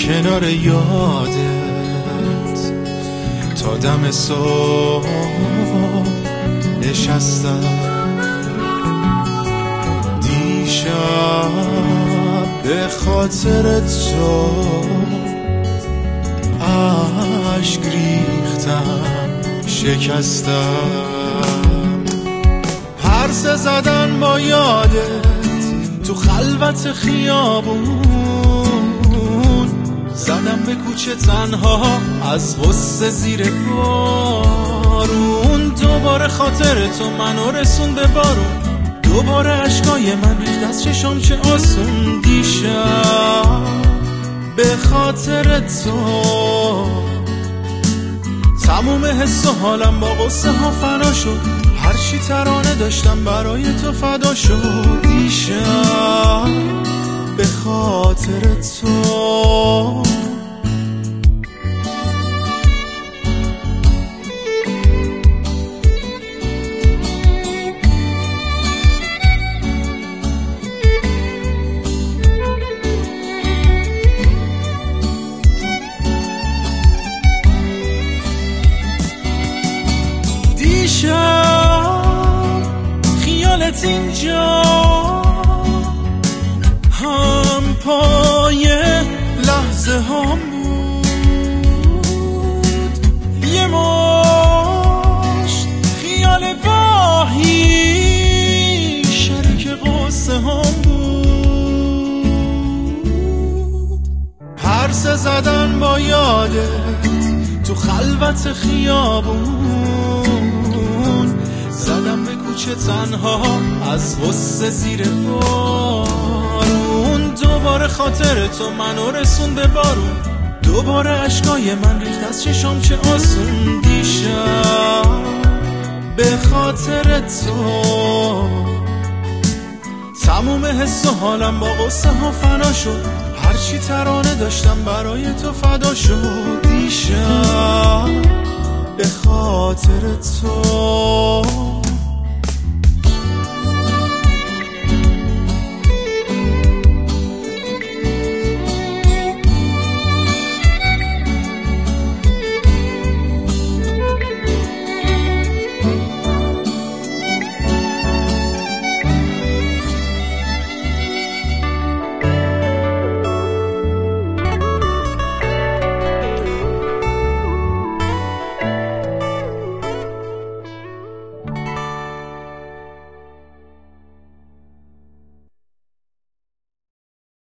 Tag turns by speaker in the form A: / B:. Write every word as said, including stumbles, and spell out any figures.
A: کنار یادت تا دم صبح نشستم. دیشب به خاطر تو عشق ریختم شکستم. پرسه زدن با یادت تو خلوت خیابون، زدم به کوچه تنها از غصه زیر بارون. دوباره خاطر تو منو رسون به بارون، دوباره عشقای من ریخت از چشام چه آسون. دیشب به خاطر تو تموم حس و حالم با غصه ها فنا شد، هرچی ترانه داشتم برای تو فدا شد. دیشب به خاطر تو خیالت اینجا هم پای لحظه هم بود، یه مشت خیال واهی شریک قصه هم بود. پرسه زدن با یادت تو خلوت خیابون، زدم به کوچه تنها از غصه زیر بارون. دوباره خاطر تو منو رسون به بارون، دوباره عشقای من ریخت از چشام چه آسون. دیشب به خاطر تو تموم حس و حالم با غصه ها فنا شد، هرچی ترانه داشتم برای تو فدا شد. دیشب به خاطر تو